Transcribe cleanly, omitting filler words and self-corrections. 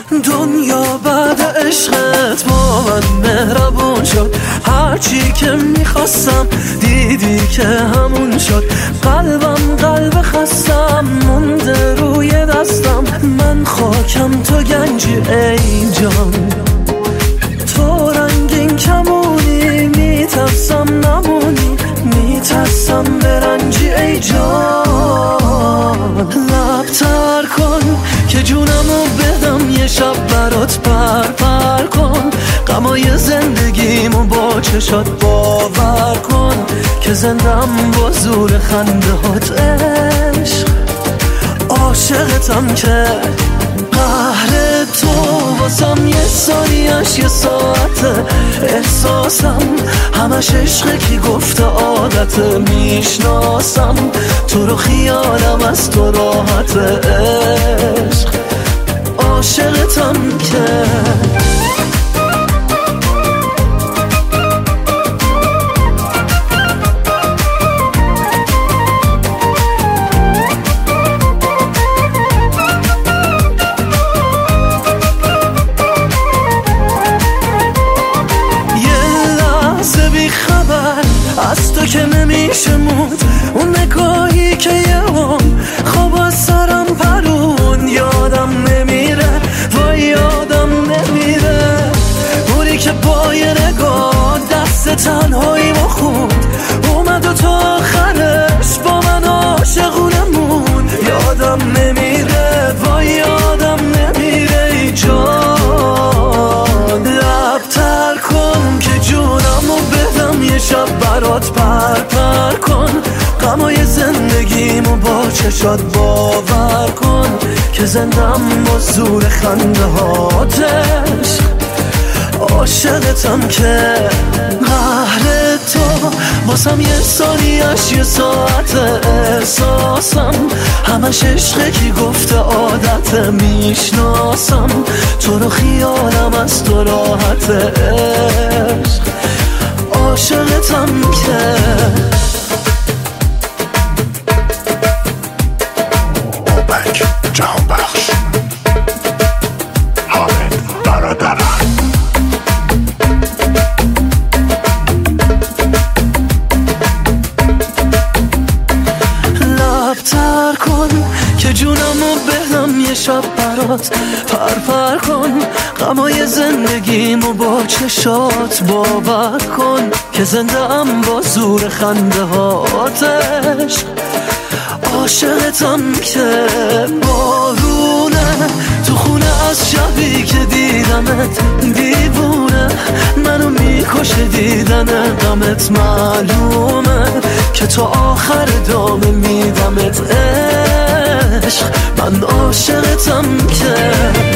دنیا بعد عشقت با من مهربون شد، هرچی که میخواستم دیدی که همون شد. قلبم قلب خستم مونده روی دستم، من خاکم تو گنجی ای جان. تو رنگین کمونی میترسم نمونی، میترسم برنجی ای جان. لبتر کن که جونمو بدم یه شب برات پر کن، غمای زندگیمو با چشات باور کن که زندم با زور خنده هات عشق. عاشقتم که قهر تو واسم یه ثانیه‌اش یه ساعته، احساسم همش عشقه کی گفته عادته، میشناسم تو رو خیالم از تو راحت عشق. عاشقتم که از تو که نمیشه موند، اون نگاهی که یه هم خواب از سرم پرون. یادم نمیره وای یادم نمیره، اونی که با یه نگاه دست تنهایی ما خوند، اومد و تا آخرش با من عاشقونه موند. یادم نمیره وای یادم نمیره ای جان. لبتر کن که جونمو بدم یه شب برات پر کن، غمای زندگیمو با چشات باور کن که زندم با زور خنده هاتش. عاشقتم که قهر تو واسم یه ثانیه‌اش یه ساعت، احساسم همش عشقه کی گفته عادته، میشناسم تو رو خیالم از تو راحت عشق. عاشقتم که اوبک جهان بخش حامد برادرم. لبتر کن که جونمو بدم یه شب برات پر کن، غمای زندگیمو با چشات باور کن که زندم با زور خنده هاتش. عاشقتم که بارونه تو خونه از شبی که دیدمت، دیوونه منو میکشه دیدن غمت، معلومه که تو آخر دامه میدمت عشق. من عاشقتم که